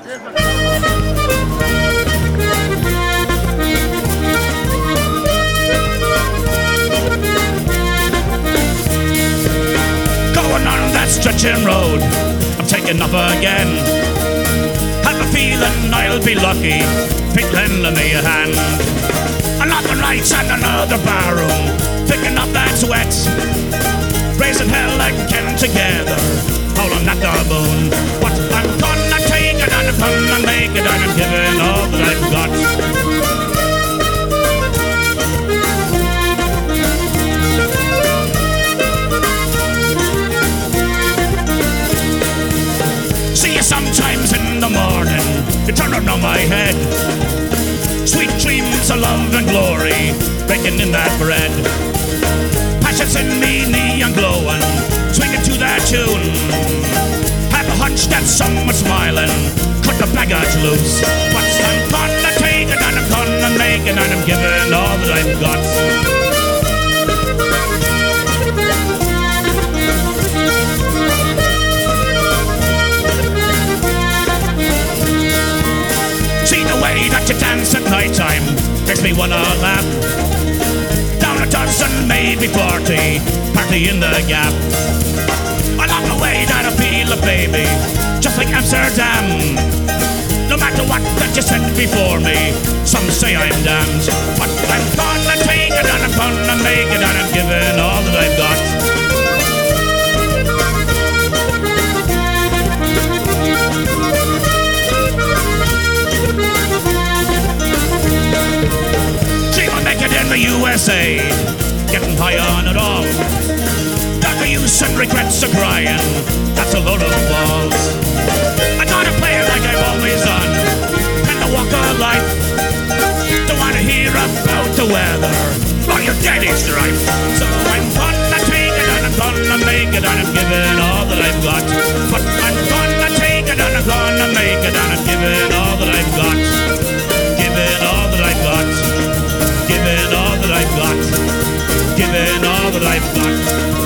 Going on that stretching road, I'm taking off again. Have a feeling I'll be lucky, feet lending me a hand. Another night and another barroom, picking up that sweat, raising hell again together, holding at the moon. But I'm gonna take it and I'm gonna make it and I'm giving all that I've got. See you sometimes in the morning, you turn around my head. Sweet dreams of love and glory, baking in that bread. Passions in me, neon glowing, swinging to that tune. Have a hunch that someone's smiling, cut the baggage loose. But I'm gonna take it and I'm gonna make it and I'm giving all that I've got. See the way that you dance at night time makes me wanna laugh. Down a dozen, maybe 40, party in the gap. I love the way that I feel it, baby, just like Amsterdam. No matter what that you said before me, some say I'm damned. But I'm gonna take it and I'm gonna make it and I'm giving all that I've got. In the USA, getting high on it all. Got the use and regrets of crying, that's a load of balls. I gotta play it like I've always done, and the walk of life. Don't wanna hear about the weather, or your daddy's strife. So I'm gonna take it and I'm gonna make it and I'm giving all that I've got. But I'm gonna take it and I'm gonna make it and I'm giving all that I've got. Giving all that I've got. Giving all that I've got, giving all that I've got.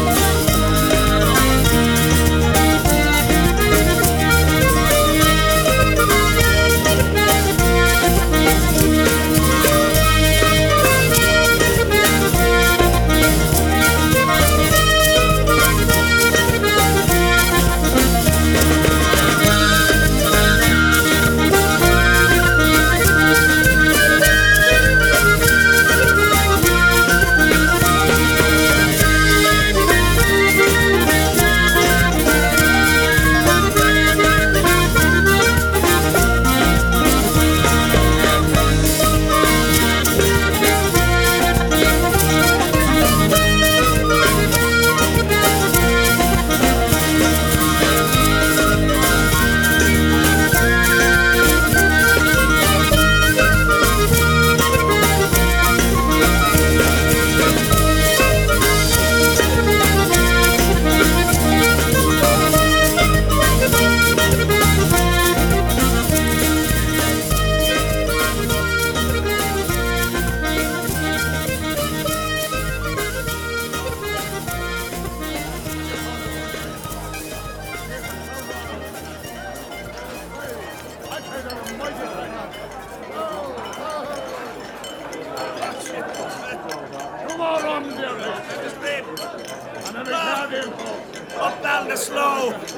Up down the slow.